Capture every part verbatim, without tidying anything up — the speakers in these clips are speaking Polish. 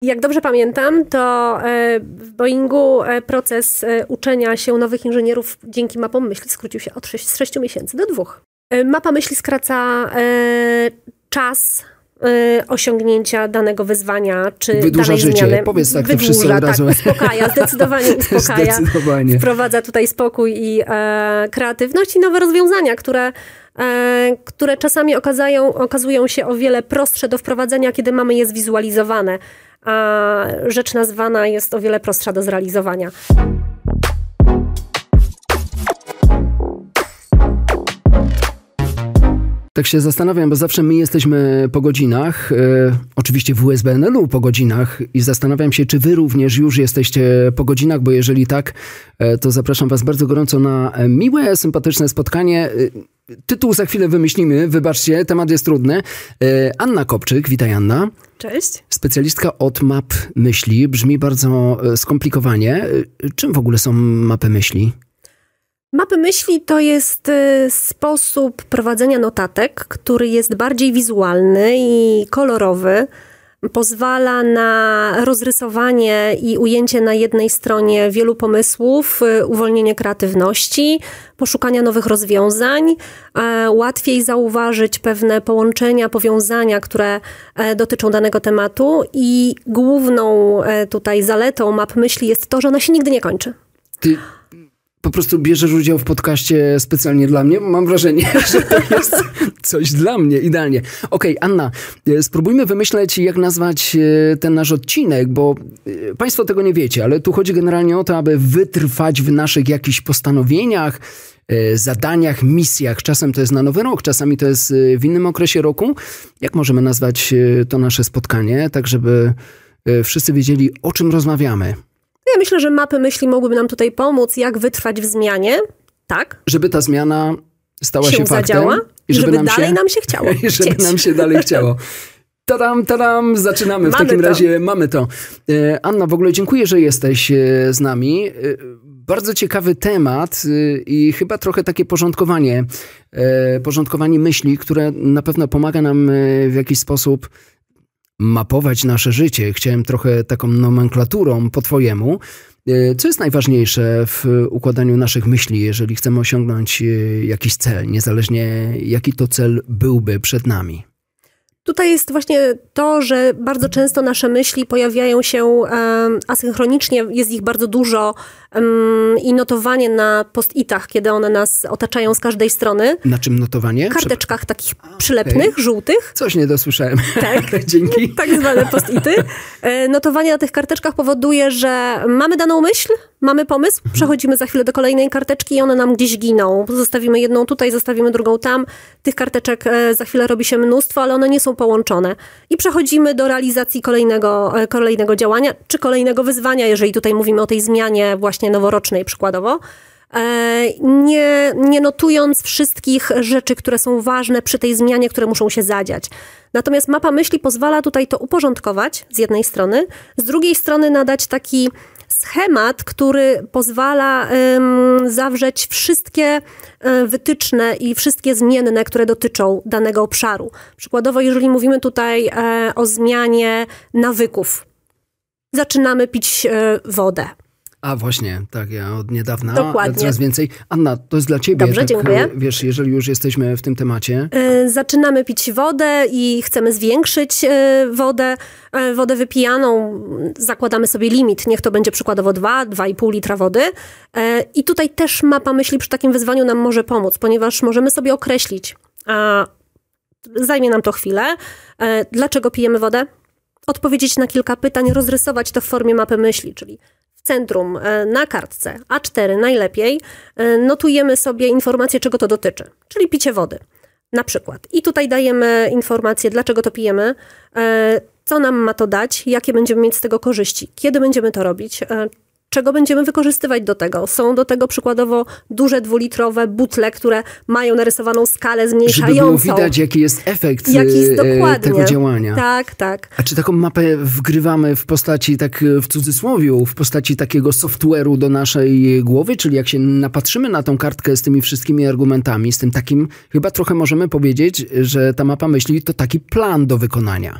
Jak dobrze pamiętam, to w Boeingu proces uczenia się nowych inżynierów dzięki mapom myśli skrócił się od sześciu miesięcy do dwóch. Mapa myśli skraca czas osiągnięcia danego wyzwania, czy wydłuża danej życie. zmiany. Powiedz tak, Wydłuża, to wszyscy od razu. Tak, uspokaja, zdecydowanie uspokaja. Zdecydowanie. Wprowadza tutaj spokój i e, kreatywność i nowe rozwiązania, które, e, które czasami okazają, okazują się o wiele prostsze do wprowadzenia, kiedy mamy je zwizualizowane, a rzecz nazwana jest o wiele prostsza do zrealizowania. Tak się zastanawiam, bo zawsze my jesteśmy po godzinach, e, oczywiście w U S B N L-u po godzinach i zastanawiam się, czy wy również już jesteście po godzinach, bo jeżeli tak, e, to zapraszam was bardzo gorąco na miłe, sympatyczne spotkanie. E, tytuł za chwilę wymyślimy, wybaczcie, temat jest trudny. E, Anna Kopczyk, witaj Anna. Cześć. Specjalistka od map myśli, brzmi bardzo skomplikowanie. E, czym w ogóle są mapy myśli? Mapy myśli to jest sposób prowadzenia notatek, który jest bardziej wizualny i kolorowy. Pozwala na rozrysowanie i ujęcie na jednej stronie wielu pomysłów, uwolnienie kreatywności, poszukania nowych rozwiązań, łatwiej zauważyć pewne połączenia, powiązania, które dotyczą danego tematu i główną tutaj zaletą map myśli jest to, że ona się nigdy nie kończy. Ty... Po prostu bierzesz udział w podcaście specjalnie dla mnie. Mam wrażenie, że to jest coś dla mnie, idealnie. Okej, okay, Anna, spróbujmy wymyśleć, jak nazwać ten nasz odcinek, bo państwo tego nie wiecie, ale tu chodzi generalnie o to, aby wytrwać w naszych jakichś postanowieniach, zadaniach, misjach. Czasem to jest na Nowy Rok, czasami to jest w innym okresie roku. Jak możemy nazwać to nasze spotkanie, tak żeby wszyscy wiedzieli, o czym rozmawiamy? Ja myślę, że mapy myśli mogłyby nam tutaj pomóc, jak wytrwać w zmianie, tak? Żeby ta zmiana stała się, się faktem. Zadziała, I żeby, żeby nam dalej się, nam się chciało. I żeby chcieć. nam się dalej chciało. Tadam, tadam, zaczynamy. W mamy takim to. razie mamy to. Anna, w ogóle dziękuję, że jesteś z nami. Bardzo ciekawy temat i chyba trochę takie porządkowanie, porządkowanie myśli, które na pewno pomaga nam w jakiś sposób mapować nasze życie. Chciałem trochę taką nomenklaturą po twojemu. Co jest najważniejsze w układaniu naszych myśli, jeżeli chcemy osiągnąć jakiś cel, niezależnie jaki to cel byłby przed nami? Tutaj jest właśnie to, że bardzo często nasze myśli pojawiają się um, asynchronicznie, jest ich bardzo dużo um, i notowanie na post-itach, kiedy one nas otaczają z każdej strony. Na czym notowanie? Karteczkach takich przylepnych, okay. żółtych. Coś nie dosłyszałem. Tak. Dzięki. Tak zwane post-ity. Notowanie na tych karteczkach powoduje, że mamy daną myśl, mamy pomysł, przechodzimy za chwilę do kolejnej karteczki i one nam gdzieś giną. Zostawimy jedną tutaj, zostawimy drugą tam. Tych karteczek za chwilę robi się mnóstwo, ale one nie są połączone. I przechodzimy do realizacji kolejnego, kolejnego działania, czy kolejnego wyzwania, jeżeli tutaj mówimy o tej zmianie właśnie noworocznej przykładowo. Nie, nie notując wszystkich rzeczy, które są ważne przy tej zmianie, które muszą się zadziać. Natomiast mapa myśli pozwala tutaj to uporządkować z jednej strony, z drugiej strony nadać taki schemat, który pozwala um, zawrzeć wszystkie um, wytyczne i wszystkie zmienne, które dotyczą danego obszaru. Przykładowo, jeżeli mówimy tutaj e, o zmianie nawyków, zaczynamy pić e, wodę. A właśnie, tak, ja od niedawna, Dokładnie. Coraz więcej. Anna, to jest dla ciebie. Dobrze, tak, dziękuję. Wiesz, jeżeli już jesteśmy w tym temacie. Yy, zaczynamy pić wodę i chcemy zwiększyć yy, wodę, yy, wodę wypijaną. Zakładamy sobie limit, niech to będzie przykładowo dwa, dwa i pół litra wody. Yy, I tutaj też mapa myśli przy takim wyzwaniu nam może pomóc, ponieważ możemy sobie określić, a zajmie nam to chwilę, yy, dlaczego pijemy wodę? Odpowiedzieć na kilka pytań, rozrysować to w formie mapy myśli, czyli w centrum, na kartce A cztery najlepiej, notujemy sobie informację, czego to dotyczy, czyli picie wody na przykład. I tutaj dajemy informację, dlaczego to pijemy, co nam ma to dać, jakie będziemy mieć z tego korzyści, kiedy będziemy to robić, czego będziemy wykorzystywać do tego. Są do tego przykładowo duże dwulitrowe butle, które mają narysowaną skalę zmniejszającą. Żeby było widać, jaki jest efekt jaki jest dokładnie tego działania. Tak, tak. A czy taką mapę wgrywamy w postaci, tak w cudzysłowiu, w postaci takiego software'u do naszej głowy? Czyli jak się napatrzymy na tą kartkę z tymi wszystkimi argumentami, z tym takim, chyba trochę możemy powiedzieć, że ta mapa myśli to taki plan do wykonania.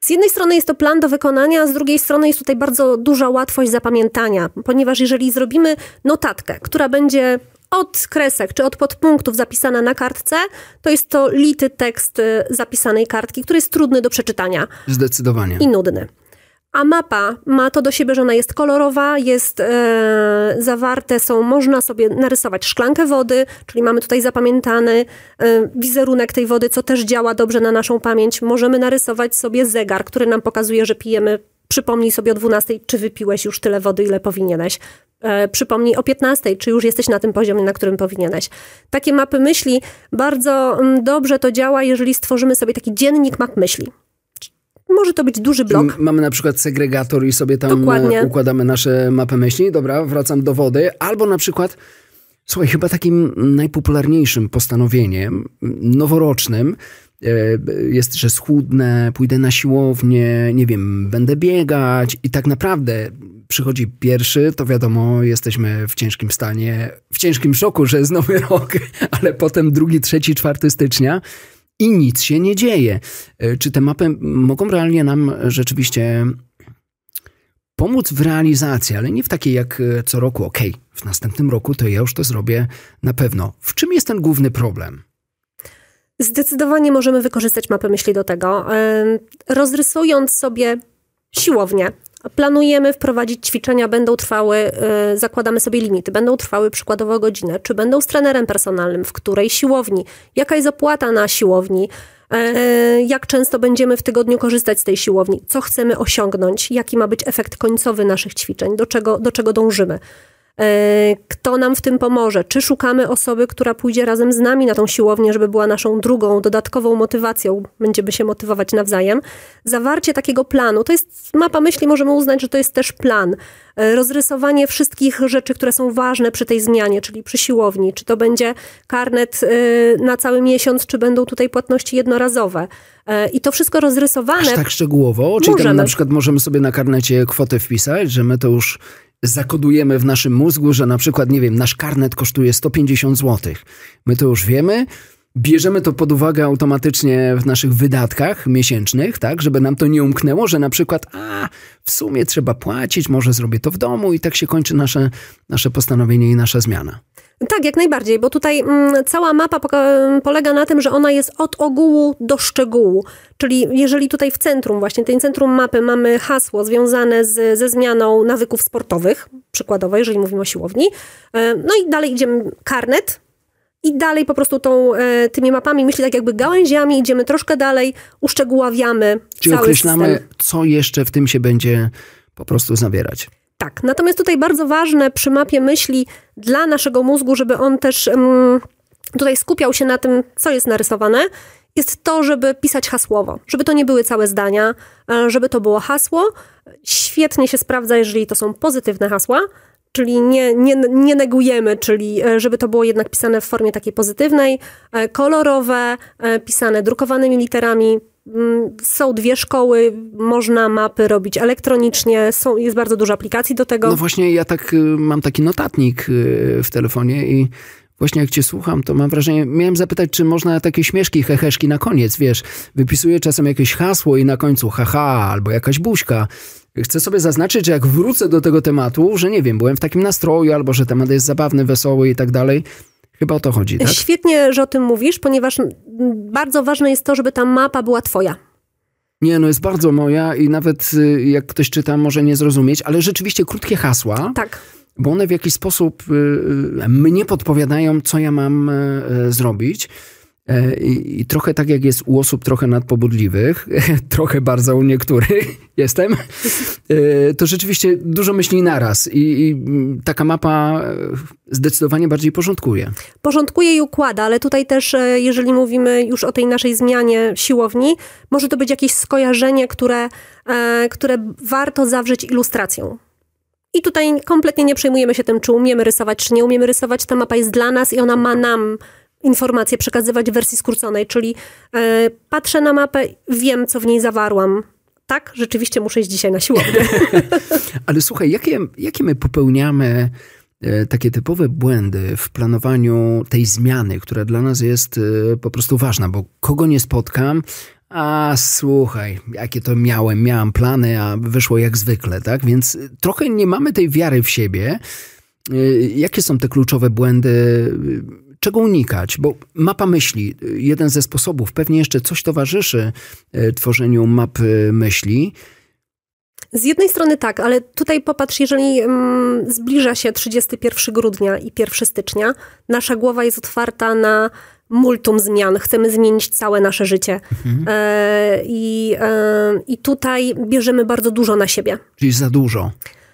Z jednej strony jest to plan do wykonania, a z drugiej strony jest tutaj bardzo duża łatwość zapamiętania, ponieważ jeżeli zrobimy notatkę, która będzie od kresek czy od podpunktów zapisana na kartce, to jest to lity tekst zapisanej kartki, który jest trudny do przeczytania. Zdecydowanie. I nudny. A mapa ma to do siebie, że ona jest kolorowa, jest e, zawarte, są, można sobie narysować szklankę wody, czyli mamy tutaj zapamiętany e, wizerunek tej wody, co też działa dobrze na naszą pamięć. Możemy narysować sobie zegar, który nam pokazuje, że pijemy. Przypomnij sobie o dwunastej, czy wypiłeś już tyle wody, ile powinieneś. E, przypomnij o piętnastej, czy już jesteś na tym poziomie, na którym powinieneś. Takie mapy myśli, bardzo m, dobrze to działa, jeżeli stworzymy sobie taki dziennik map myśli. Może to być duży blok. Mamy na przykład segregator i sobie tam Dokładnie. układamy nasze mapy myśli. Dobra, wracam do wody. Albo na przykład, słuchaj, chyba takim najpopularniejszym postanowieniem noworocznym jest, że schudnę, pójdę na siłownię, nie wiem, będę biegać i tak naprawdę przychodzi pierwszy, to wiadomo, jesteśmy w ciężkim stanie, w ciężkim szoku, że jest nowy rok, ale potem drugi, trzeci, czwarty stycznia i nic się nie dzieje. Czy te mapy mogą realnie nam rzeczywiście pomóc w realizacji, ale nie w takiej jak co roku, okej, okay, w następnym roku to ja już to zrobię na pewno. W czym jest ten główny problem? Zdecydowanie możemy wykorzystać mapę myśli do tego. Rozrysując sobie siłownię, planujemy wprowadzić ćwiczenia, będą trwały, zakładamy sobie limity, będą trwały przykładowo godzinę, czy będą z trenerem personalnym, w której siłowni, jaka jest opłata na siłowni, jak często będziemy w tygodniu korzystać z tej siłowni, co chcemy osiągnąć, jaki ma być efekt końcowy naszych ćwiczeń, do czego, do czego dążymy. Kto nam w tym pomoże? Czy szukamy osoby, która pójdzie razem z nami na tą siłownię, żeby była naszą drugą, dodatkową motywacją? Będziemy się motywować nawzajem. Zawarcie takiego planu, to jest mapa myśli, możemy uznać, że to jest też plan. Rozrysowanie wszystkich rzeczy, które są ważne przy tej zmianie, czyli przy siłowni. Czy to będzie karnet na cały miesiąc, czy będą tutaj płatności jednorazowe. I to wszystko rozrysowane. Aż tak szczegółowo? Czyli tam na przykład możemy sobie na karnecie kwotę wpisać, że my to już zakodujemy w naszym mózgu, że na przykład, nie wiem, nasz karnet kosztuje sto pięćdziesiąt złotych. My to już wiemy, bierzemy to pod uwagę automatycznie w naszych wydatkach miesięcznych, tak, żeby nam to nie umknęło, że na przykład, a w sumie trzeba płacić, może zrobię to w domu i tak się kończy nasze, nasze postanowienie i nasza zmiana. Tak, jak najbardziej, bo tutaj mm, cała mapa poka- polega na tym, że ona jest od ogółu do szczegółu. Czyli jeżeli tutaj w centrum, właśnie tej centrum mapy mamy hasło związane z, ze zmianą nawyków sportowych, przykładowo, jeżeli mówimy o siłowni, e, no i dalej idziemy karnet i dalej po prostu tą, e, tymi mapami myśli tak jakby gałęziami, idziemy troszkę dalej, uszczegóławiamy Czyli cały określamy, system. co jeszcze w tym się będzie po prostu zawierać. Tak, natomiast tutaj bardzo ważne przy mapie myśli dla naszego mózgu, żeby on też um, tutaj skupiał się na tym, co jest narysowane, jest to, żeby pisać hasłowo, żeby to nie były całe zdania, żeby to było hasło. Świetnie się sprawdza, jeżeli to są pozytywne hasła, czyli nie, nie, nie negujemy, czyli żeby to było jednak pisane w formie takiej pozytywnej, kolorowe, pisane drukowanymi literami. Są dwie szkoły, można mapy robić elektronicznie, są, jest bardzo dużo aplikacji do tego. No właśnie, ja tak mam taki notatnik w telefonie i właśnie jak cię słucham, to mam wrażenie, miałem zapytać, czy można takie śmieszki, heheszki na koniec, wiesz, wypisuję czasem jakieś hasło i na końcu haha, albo jakaś buźka. Chcę sobie zaznaczyć, że jak wrócę do tego tematu, że nie wiem, byłem w takim nastroju, albo że temat jest zabawny, wesoły i tak dalej. Chyba o to chodzi, tak? Świetnie, że o tym mówisz, ponieważ bardzo ważne jest to, żeby ta mapa była twoja. Nie, no jest bardzo moja i nawet jak ktoś czyta, może nie zrozumieć, ale rzeczywiście krótkie hasła, tak, bo one w jakiś sposób y, mnie podpowiadają, co ja mam y, zrobić. I, I trochę tak jak jest u osób trochę nadpobudliwych, trochę bardzo u niektórych jestem, to rzeczywiście dużo myśli naraz i, i taka mapa zdecydowanie bardziej porządkuje. Porządkuje i układa, ale tutaj też, jeżeli mówimy już o tej naszej zmianie siłowni, może to być jakieś skojarzenie, które, które warto zawrzeć ilustracją. I tutaj kompletnie nie przejmujemy się tym, czy umiemy rysować, czy nie umiemy rysować. Ta mapa jest dla nas i ona ma nam informacje przekazywać w wersji skróconej, czyli e, patrzę na mapę, wiem, co w niej zawarłam. Tak, rzeczywiście muszę iść dzisiaj na siłownię. Ale słuchaj, jakie, jakie my popełniamy e, takie typowe błędy w planowaniu tej zmiany, która dla nas jest e, po prostu ważna, bo kogo nie spotkam, a słuchaj, jakie to miałem, miałam plany, a wyszło jak zwykle, tak? Więc trochę nie mamy tej wiary w siebie. Jakie są te kluczowe błędy? Czego unikać? Bo mapa myśli, jeden ze sposobów, pewnie jeszcze coś towarzyszy tworzeniu mapy myśli. Z jednej strony tak, ale tutaj popatrz, jeżeli mm, zbliża się trzydziestego pierwszego grudnia i pierwszego stycznia, nasza głowa jest otwarta na multum zmian. Chcemy zmienić całe nasze życie. Mhm. E, i, e, I tutaj bierzemy bardzo dużo na siebie. Czyli za dużo.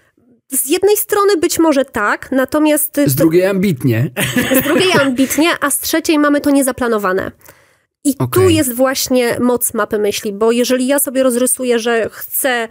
Z jednej strony być może tak, natomiast... Z drugiej ambitnie. Z drugiej ambitnie, a z trzeciej mamy to niezaplanowane. I okay. tu jest właśnie moc mapy myśli, bo jeżeli ja sobie rozrysuję, że chcę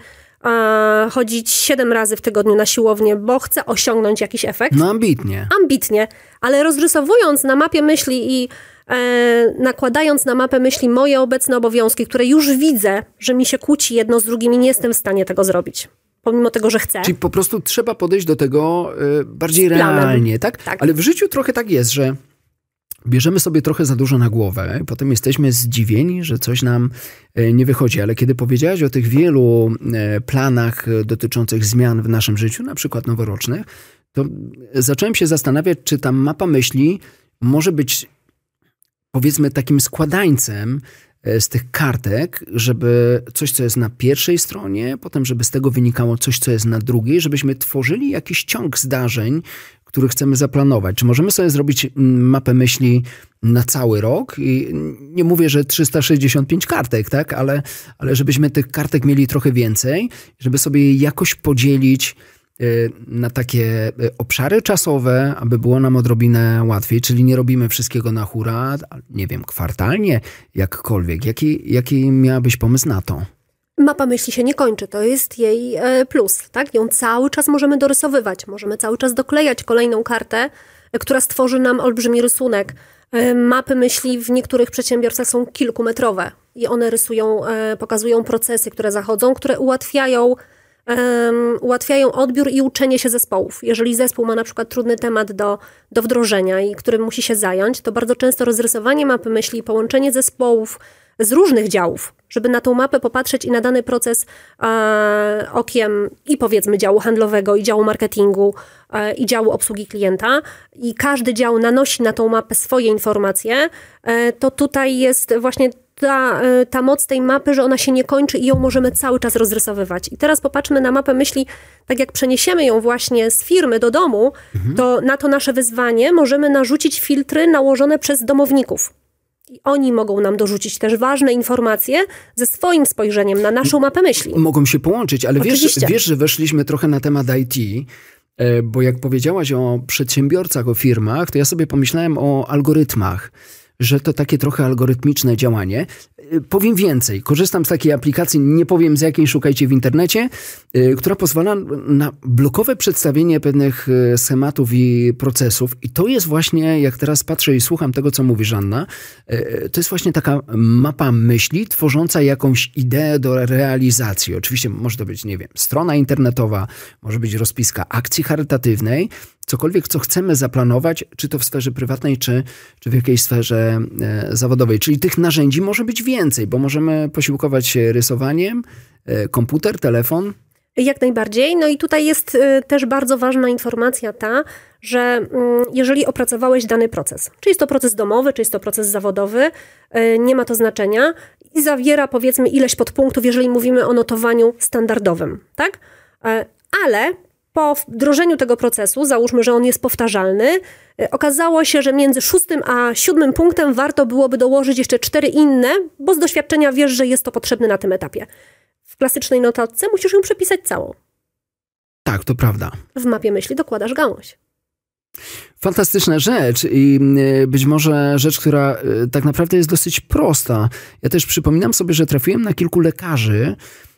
e, chodzić siedem razy w tygodniu na siłownię, bo chcę osiągnąć jakiś efekt. No ambitnie. Ambitnie, ale rozrysowując na mapie myśli i e, nakładając na mapę myśli moje obecne obowiązki, które już widzę, że mi się kłóci jedno z drugim i nie jestem w stanie tego zrobić. Pomimo tego, że chcę. Czyli po prostu trzeba podejść do tego y, bardziej realnie, tak? tak? Ale w życiu trochę tak jest, że bierzemy sobie trochę za dużo na głowę, potem jesteśmy zdziwieni, że coś nam y, nie wychodzi. Ale kiedy powiedziałaś o tych wielu y, planach dotyczących zmian w naszym życiu, na przykład noworocznych, to zacząłem się zastanawiać, czy ta mapa myśli może być, powiedzmy, takim składańcem z tych kartek, żeby coś, co jest na pierwszej stronie, potem żeby z tego wynikało coś, co jest na drugiej, żebyśmy tworzyli jakiś ciąg zdarzeń, który chcemy zaplanować. Czy możemy sobie zrobić mapę myśli na cały rok? I nie mówię, że trzysta sześćdziesiąt pięć kartek, tak? Ale, ale żebyśmy tych kartek mieli trochę więcej, żeby sobie je jakoś podzielić na takie obszary czasowe, aby było nam odrobinę łatwiej, czyli nie robimy wszystkiego na hura, nie wiem, kwartalnie, jakkolwiek. Jaki, jaki miałabyś pomysł na to? Mapa myśli się nie kończy, to jest jej plus, tak? Ją cały czas możemy dorysowywać, możemy cały czas doklejać kolejną kartę, która stworzy nam olbrzymi rysunek. Mapy myśli w niektórych przedsiębiorstwach są kilkumetrowe i one rysują, pokazują procesy, które zachodzą, które ułatwiają Um, ułatwiają odbiór i uczenie się zespołów. Jeżeli zespół ma na przykład trudny temat do, do wdrożenia i którym musi się zająć, to bardzo często rozrysowanie mapy myśli, połączenie zespołów z różnych działów, żeby na tą mapę popatrzeć i na dany proces e, okiem i powiedzmy działu handlowego, i działu marketingu, e, i działu obsługi klienta, i każdy dział nanosi na tą mapę swoje informacje, e, to tutaj jest właśnie Ta, ta moc tej mapy, że ona się nie kończy i ją możemy cały czas rozrysowywać. I teraz popatrzmy na mapę myśli, tak jak przeniesiemy ją właśnie z firmy do domu, mhm. to na to nasze wyzwanie możemy narzucić filtry nałożone przez domowników. I oni mogą nam dorzucić też ważne informacje ze swoim spojrzeniem na naszą mapę myśli. Mogą się połączyć, ale wiesz, wiesz, że weszliśmy trochę na temat I T, bo jak powiedziałaś o przedsiębiorcach, o firmach, to ja sobie pomyślałem o algorytmach, że to takie trochę algorytmiczne działanie. Powiem więcej, korzystam z takiej aplikacji, nie powiem z jakiej, szukajcie w internecie, która pozwala na blokowe przedstawienie pewnych schematów i procesów. I to jest właśnie, jak teraz patrzę i słucham tego, co mówi Anna, to jest właśnie taka mapa myśli, tworząca jakąś ideę do realizacji. Oczywiście może to być, nie wiem, strona internetowa, może być rozpiska akcji charytatywnej, cokolwiek, co chcemy zaplanować, czy to w sferze prywatnej, czy, czy w jakiejś sferze e, zawodowej. Czyli tych narzędzi może być więcej, bo możemy posiłkować się rysowaniem, e, komputer, telefon. Jak najbardziej. No i tutaj jest y, też bardzo ważna informacja ta, że y, jeżeli opracowałeś dany proces, czy jest to proces domowy, czy jest to proces zawodowy, y, nie ma to znaczenia i zawiera powiedzmy ileś podpunktów, jeżeli mówimy o notowaniu standardowym, tak? Y, ale po wdrożeniu tego procesu, załóżmy, że on jest powtarzalny, okazało się, że między szóstym a siódmym punktem warto byłoby dołożyć jeszcze cztery inne, bo z doświadczenia wiesz, że jest to potrzebne na tym etapie. W klasycznej notatce musisz ją przepisać całą. Tak, to prawda. W mapie myśli dokładasz gałąź. Fantastyczna rzecz i być może rzecz, która tak naprawdę jest dosyć prosta. Ja też przypominam sobie, że trafiłem na kilku lekarzy,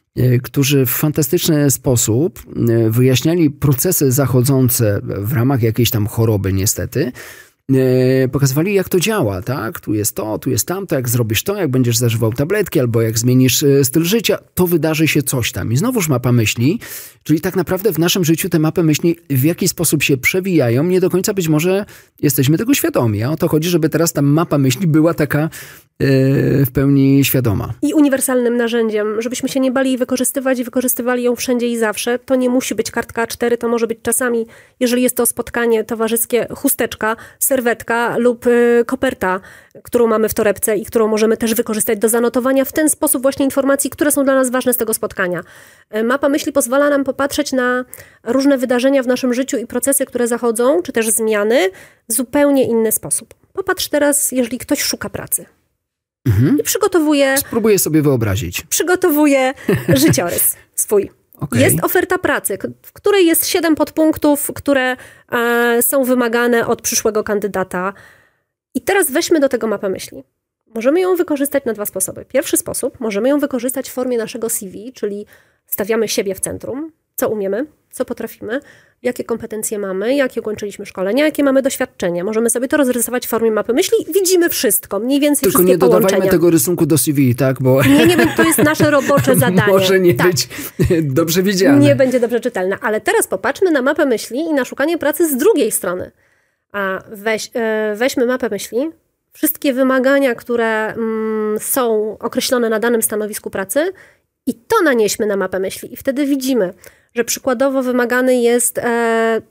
którzy w fantastyczny sposób wyjaśniali procesy zachodzące w ramach jakiejś tam choroby niestety e, pokazywali, jak to działa, tak? Tu jest to, tu jest tamto, jak zrobisz to, jak będziesz zażywał tabletki, albo jak zmienisz e, styl życia, to wydarzy się coś tam. I znowuż mapa myśli, czyli tak naprawdę w naszym życiu te mapy myśli w jakiś sposób się przewijają, nie do końca być może jesteśmy tego świadomi, a o to chodzi, żeby teraz ta mapa myśli była taka w pełni świadoma. I uniwersalnym narzędziem, żebyśmy się nie bali jej wykorzystywać i wykorzystywali ją wszędzie i zawsze. To nie musi być kartka A cztery, to może być czasami, jeżeli jest to spotkanie towarzyskie, chusteczka, serwetka lub y, koperta, którą mamy w torebce i którą możemy też wykorzystać do zanotowania w ten sposób właśnie informacji, które są dla nas ważne z tego spotkania. Y, mapa myśli pozwala nam popatrzeć na różne wydarzenia w naszym życiu i procesy, które zachodzą, czy też zmiany w zupełnie inny sposób. Popatrz teraz, jeżeli ktoś szuka pracy. Mhm. I przygotowuje... Spróbuję sobie wyobrazić. Przygotowuje życiorys swój. Okay. Jest oferta pracy, w której jest siedem podpunktów, które e, są wymagane od przyszłego kandydata. I teraz weźmy do tego mapę myśli. Możemy ją wykorzystać na dwa sposoby. Pierwszy sposób, możemy ją wykorzystać w formie naszego C V, czyli stawiamy siebie w centrum, co umiemy, co potrafimy, jakie kompetencje mamy, jakie ukończyliśmy szkolenia, jakie mamy doświadczenie. Możemy sobie to rozrysować w formie mapy myśli. Widzimy wszystko, mniej więcej Tylko wszystkie połączenia. Tylko nie dodawajmy tego rysunku do C V, tak? Bo nie, nie, to jest nasze robocze zadanie. Może nie tak. być dobrze widziane. Nie będzie dobrze czytelne. Ale teraz popatrzmy na mapę myśli i na szukanie pracy z drugiej strony. A weź, weźmy mapę myśli. Wszystkie wymagania, które mm, są określone na danym stanowisku pracy i to nanieśmy na mapę myśli. I wtedy widzimy, że przykładowo wymagany jest e,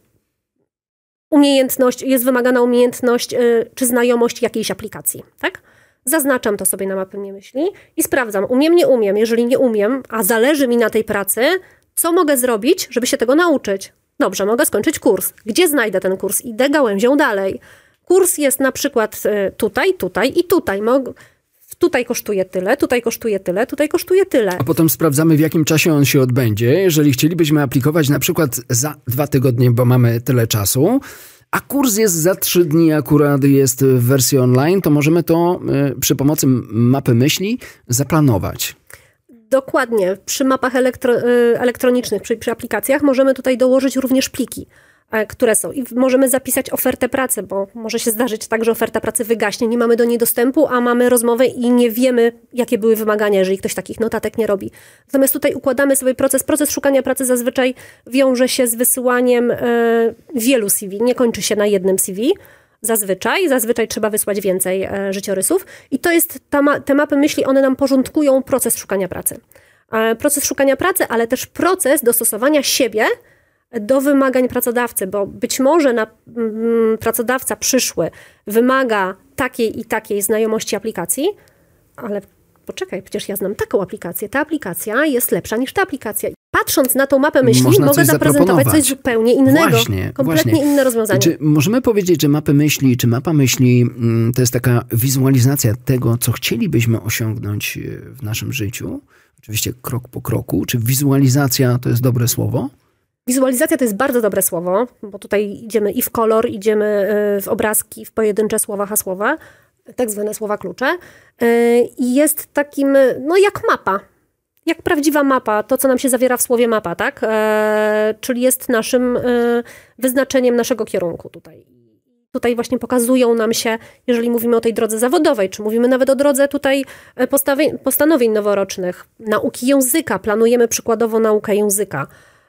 umiejętność, jest wymagana umiejętność e, czy znajomość jakiejś aplikacji, tak? Zaznaczam to sobie na mapie myśli i sprawdzam, umiem, nie umiem. Jeżeli nie umiem, a zależy mi na tej pracy, co mogę zrobić, żeby się tego nauczyć? Dobrze, mogę skończyć kurs. Gdzie znajdę ten kurs? Idę gałęzią dalej. Kurs jest na przykład tutaj, tutaj i tutaj. Tutaj kosztuje tyle, tutaj kosztuje tyle, tutaj kosztuje tyle. A potem sprawdzamy, w jakim czasie on się odbędzie. Jeżeli chcielibyśmy aplikować na przykład za dwa tygodnie, bo mamy tyle czasu, a kurs jest za trzy dni, akurat jest w wersji online, to możemy to y, przy pomocy mapy myśli zaplanować. Dokładnie. Przy mapach elektro, y, elektronicznych, przy, przy aplikacjach możemy tutaj dołożyć również pliki, które są. I możemy zapisać ofertę pracy, bo może się zdarzyć tak, że oferta pracy wygaśnie, nie mamy do niej dostępu, a mamy rozmowę i nie wiemy, jakie były wymagania, jeżeli ktoś takich notatek nie robi. Natomiast tutaj układamy sobie proces. Proces szukania pracy zazwyczaj wiąże się z wysyłaniem e, wielu C V. Nie kończy się na jednym C V. Zazwyczaj. Zazwyczaj trzeba wysłać więcej e, życiorysów. I to jest, ta ma, te mapy myśli, one nam porządkują proces szukania pracy. E, proces szukania pracy, ale też proces dostosowania siebie do wymagań pracodawcy, bo być może na, mm, pracodawca przyszły wymaga takiej i takiej znajomości aplikacji, ale poczekaj, przecież ja znam taką aplikację. Ta aplikacja jest lepsza niż ta aplikacja. Patrząc na tą mapę myśli, Można mogę zaprezentować coś zupełnie innego. Właśnie, kompletnie właśnie. inne rozwiązanie. Czy możemy powiedzieć, że mapy myśli, czy mapa myśli mm, to jest taka wizualizacja tego, co chcielibyśmy osiągnąć w naszym życiu? Oczywiście krok po kroku. Czy wizualizacja to jest dobre słowo? Wizualizacja to jest bardzo dobre słowo, bo tutaj idziemy i w kolor, idziemy w obrazki, w pojedyncze słowa, hasłowe, tak zwane słowa klucze. I jest takim, no jak mapa, jak prawdziwa mapa, to co nam się zawiera w słowie mapa, tak? Czyli jest naszym wyznaczeniem naszego kierunku tutaj. Tutaj właśnie pokazują nam się, jeżeli mówimy o tej drodze zawodowej, czy mówimy nawet o drodze tutaj postawień, postanowień noworocznych, nauki języka, planujemy przykładowo naukę języka.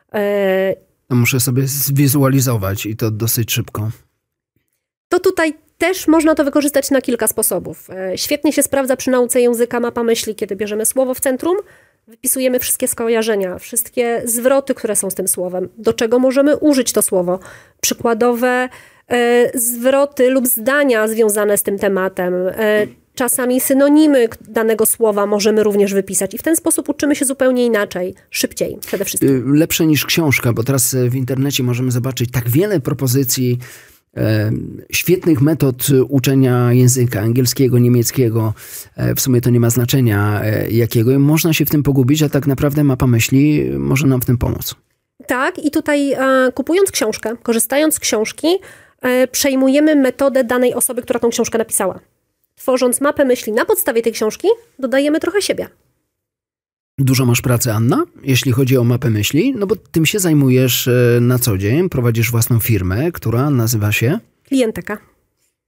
To muszę sobie zwizualizować i to dosyć szybko. To tutaj też można to wykorzystać na kilka sposobów. Świetnie się sprawdza przy nauce języka mapa myśli, kiedy bierzemy słowo w centrum, wypisujemy wszystkie skojarzenia, wszystkie zwroty, które są z tym słowem, do czego możemy użyć to słowo, przykładowe e, zwroty lub zdania związane z tym tematem, e, czasami synonimy danego słowa możemy również wypisać i w ten sposób uczymy się zupełnie inaczej, szybciej przede wszystkim. Lepsze niż książka, bo teraz w internecie możemy zobaczyć tak wiele propozycji e, świetnych metod uczenia języka angielskiego, niemieckiego. E, w sumie to nie ma znaczenia e, jakiego. I można się w tym pogubić, a tak naprawdę mapa myśli może nam w tym pomóc. Tak i tutaj e, kupując książkę, korzystając z książki, e, przejmujemy metodę danej osoby, która tą książkę napisała. Tworząc mapę myśli na podstawie tej książki, dodajemy trochę siebie. Dużo masz pracy, Anna, jeśli chodzi o mapę myśli, no bo tym się zajmujesz na co dzień, prowadzisz własną firmę, która nazywa się? Klienteka.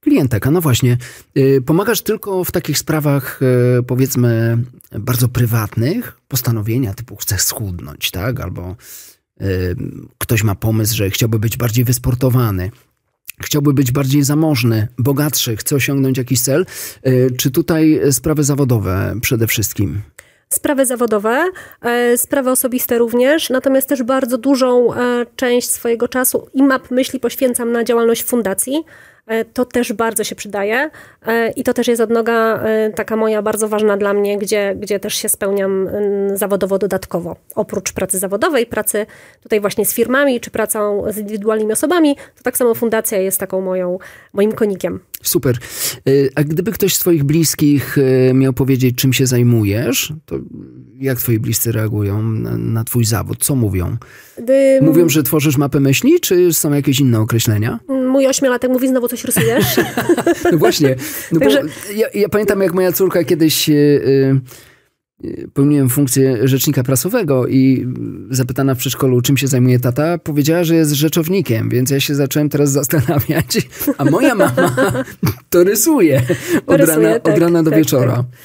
Klientek, a no właśnie. Pomagasz tylko w takich sprawach, powiedzmy, bardzo prywatnych, postanowienia typu chcę schudnąć, tak? Albo y, ktoś ma pomysł, że chciałby być bardziej wysportowany, chciałby być bardziej zamożny, bogatszy, chce osiągnąć jakiś cel. Y, czy tutaj sprawy zawodowe przede wszystkim? Sprawy zawodowe, e, sprawy osobiste również, natomiast też bardzo dużą e, część swojego czasu i map myśli poświęcam na działalność fundacji. E, to też bardzo się przydaje e, i to też jest odnoga e, taka moja bardzo ważna dla mnie, gdzie, gdzie też się spełniam e, zawodowo dodatkowo. Oprócz pracy zawodowej, pracy tutaj właśnie z firmami, czy pracą z indywidualnymi osobami, to tak samo fundacja jest taką moją, moim konikiem. Super. A gdyby ktoś z twoich bliskich miał powiedzieć, czym się zajmujesz, to jak twoi bliscy reagują na, na twój zawód? Co mówią? Gdy... Mówią, że tworzysz mapę myśli, czy są jakieś inne określenia? Mój ośmiolatek mówi, znowu coś rysujesz. No właśnie. No Także... bo ja, ja pamiętam, jak moja córka kiedyś... Yy, pełniłem funkcję rzecznika prasowego i zapytana w przedszkolu, czym się zajmuje tata, powiedziała, że jest rzeczownikiem, więc ja się zacząłem teraz zastanawiać, a moja mama to rysuje od, rysuje, rana, tak, od rana do tak, wieczora. Tak.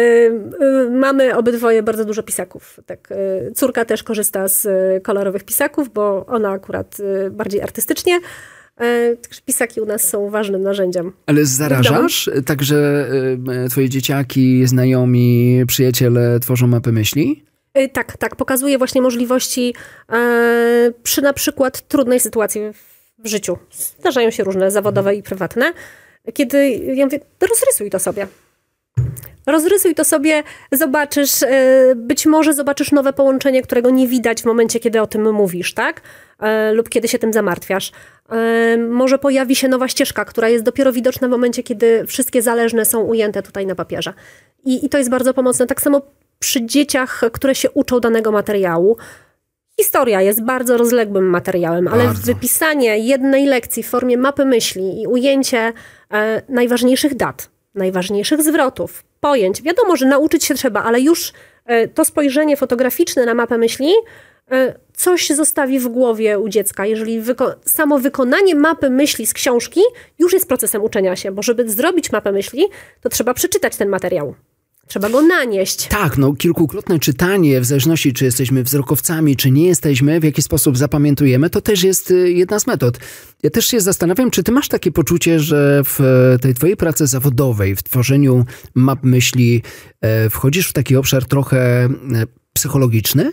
Mamy obydwoje bardzo dużo pisaków. Tak, córka też korzysta z kolorowych pisaków, bo ona akurat bardziej artystycznie. Także pisaki u nas są ważnym narzędziem. Ale zarażasz? Także twoje dzieciaki, znajomi, przyjaciele tworzą mapy myśli? Tak, tak. Pokazuje właśnie możliwości e, przy na przykład trudnej sytuacji w życiu. Zdarzają się różne zawodowe i prywatne. Kiedy ja mówię, rozrysuj to sobie. Rozrysuj to sobie, zobaczysz, być może zobaczysz nowe połączenie, którego nie widać w momencie, kiedy o tym mówisz, tak? Lub kiedy się tym zamartwiasz. Może pojawi się nowa ścieżka, która jest dopiero widoczna w momencie, kiedy wszystkie zależne są ujęte tutaj na papierze. I, i to jest bardzo pomocne. Tak samo przy dzieciach, które się uczą danego materiału. Historia jest bardzo rozległym materiałem, ale bardzo. Wypisanie jednej lekcji w formie mapy myśli i ujęcie e, najważniejszych dat, najważniejszych zwrotów, pojęć. Wiadomo, że nauczyć się trzeba, ale już e, to spojrzenie fotograficzne na mapę myśli e, coś zostawi w głowie u dziecka. Jeżeli wyko- samo wykonanie mapy myśli z książki już jest procesem uczenia się, bo żeby zrobić mapę myśli, to trzeba przeczytać ten materiał. Trzeba go nanieść. Tak, no kilkukrotne czytanie, w zależności czy jesteśmy wzrokowcami, czy nie jesteśmy, w jaki sposób zapamiętujemy, to też jest jedna z metod. Ja też się zastanawiam, czy ty masz takie poczucie, że w tej twojej pracy zawodowej, w tworzeniu map myśli, wchodzisz w taki obszar trochę psychologiczny?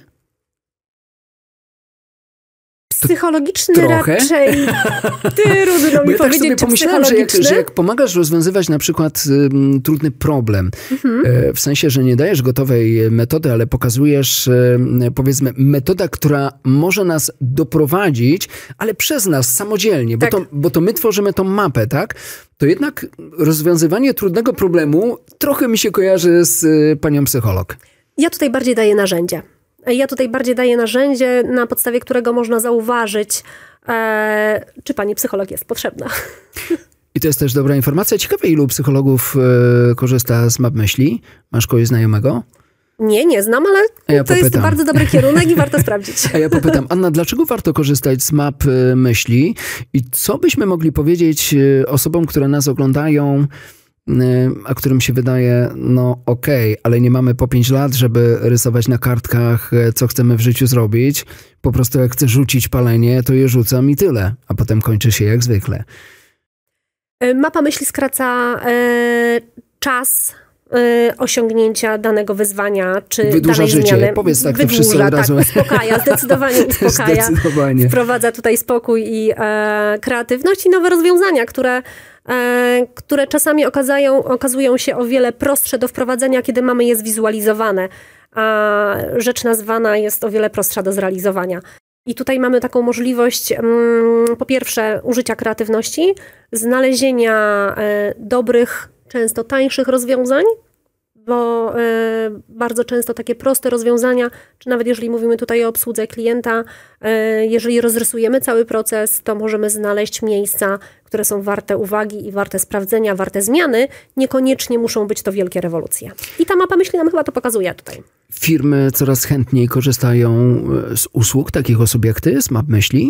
Psychologiczny trochę? Raczej trudno mi ja powiedzieć, tak sobie pomyślałem, że jak, że jak pomagasz rozwiązywać na przykład um, trudny problem, mhm. e, w sensie, że nie dajesz gotowej metody, ale pokazujesz e, powiedzmy metoda, która może nas doprowadzić, ale przez nas samodzielnie, tak. bo, to, bo to my tworzymy tą mapę, tak? To jednak rozwiązywanie trudnego problemu trochę mi się kojarzy z e, panią psycholog. Ja tutaj bardziej daję narzędzie. Ja tutaj bardziej daję narzędzie, na podstawie którego można zauważyć, e, czy pani psycholog jest potrzebna. I to jest też dobra informacja. Ciekawe, ilu psychologów e, korzysta z map myśli? Masz kogoś znajomego? Nie, nie znam, ale ja to popytam. Jest bardzo dobry kierunek i warto sprawdzić. A ja popytam, Anna, dlaczego warto korzystać z map myśli? I co byśmy mogli powiedzieć osobom, które nas oglądają, a którym się wydaje, no okej, okay, ale nie mamy po pięć lat, żeby rysować na kartkach, co chcemy w życiu zrobić. Po prostu jak chcę rzucić palenie, to je rzucam i tyle. A potem kończy się jak zwykle. Mapa myśli skraca e, czas e, osiągnięcia danego wyzwania, czy Wydłuża danej życie. zmiany. Powiedz tak, Wydłuża, to wszyscy od razu. Tak, uspokaja, zdecydowanie uspokaja. Zdecydowanie. Wprowadza tutaj spokój i e, kreatywność i nowe rozwiązania, które które czasami okazają, okazują się o wiele prostsze do wprowadzenia, kiedy mamy je zwizualizowane, a rzecz nazwana jest o wiele prostsza do zrealizowania. I tutaj mamy taką możliwość, po pierwsze, użycia kreatywności, znalezienia dobrych, często tańszych rozwiązań, bo y, bardzo często takie proste rozwiązania, czy nawet jeżeli mówimy tutaj o obsłudze klienta, y, jeżeli rozrysujemy cały proces, to możemy znaleźć miejsca, które są warte uwagi i warte sprawdzenia, warte zmiany. Niekoniecznie muszą być to wielkie rewolucje. I ta mapa myśli nam chyba to pokazuje tutaj. Firmy coraz chętniej korzystają z usług takich osób jak ty, z map myśli?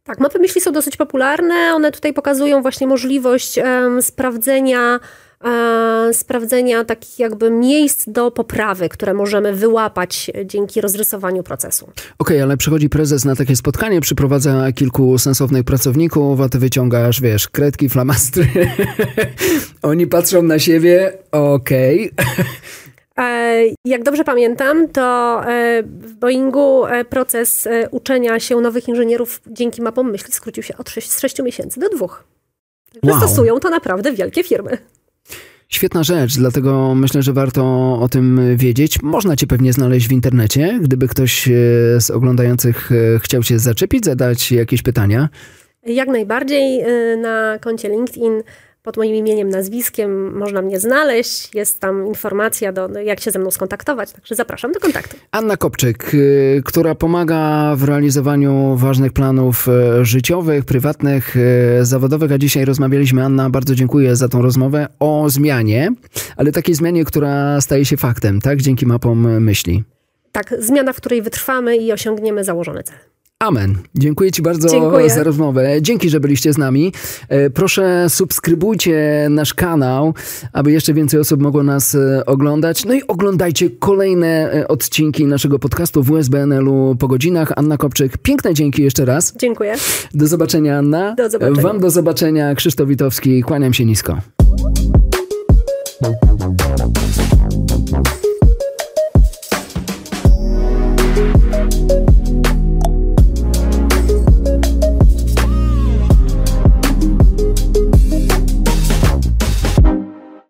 Tak, mapy myśli są dosyć popularne. One tutaj pokazują właśnie możliwość um, sprawdzenia, e, sprawdzenia takich jakby miejsc do poprawy, które możemy wyłapać dzięki rozrysowaniu procesu. Okej, okay, ale przychodzi prezes na takie spotkanie, przyprowadza kilku sensownych pracowników, a ty wyciągasz, wiesz, kredki, flamastry. Oni patrzą na siebie, okej. Okay. Jak dobrze pamiętam, to w Boeingu proces uczenia się nowych inżynierów dzięki mapom myśli skrócił się od sześciu miesięcy do dwóch. Wow. Stosują to naprawdę wielkie firmy. Świetna rzecz, dlatego myślę, że warto o tym wiedzieć. Można cię pewnie znaleźć w internecie, gdyby ktoś z oglądających chciał cię zaczepić, zadać jakieś pytania. Jak najbardziej. Na koncie LinkedIn pod moim imieniem, nazwiskiem można mnie znaleźć. Jest tam informacja, do, jak się ze mną skontaktować, także zapraszam do kontaktu. Anna Kopczyk, która pomaga w realizowaniu ważnych planów życiowych, prywatnych, zawodowych, a dzisiaj rozmawialiśmy. Anna, bardzo dziękuję za tą rozmowę o zmianie, ale takiej zmianie, która staje się faktem, tak? Dzięki mapom myśli. Tak, zmiana, w której wytrwamy i osiągniemy założony cel. Amen. Dziękuję ci bardzo Dziękuję. za rozmowę. Dzięki, że byliście z nami. Proszę, subskrybujcie nasz kanał, aby jeszcze więcej osób mogło nas oglądać. No i oglądajcie kolejne odcinki naszego podcastu w U S B N L-u po godzinach. Anna Kopczyk, piękne dzięki jeszcze raz. Dziękuję. Do zobaczenia, Anna. Do zobaczenia. Wam do zobaczenia. Krzysztof Witowski. Kłaniam się nisko.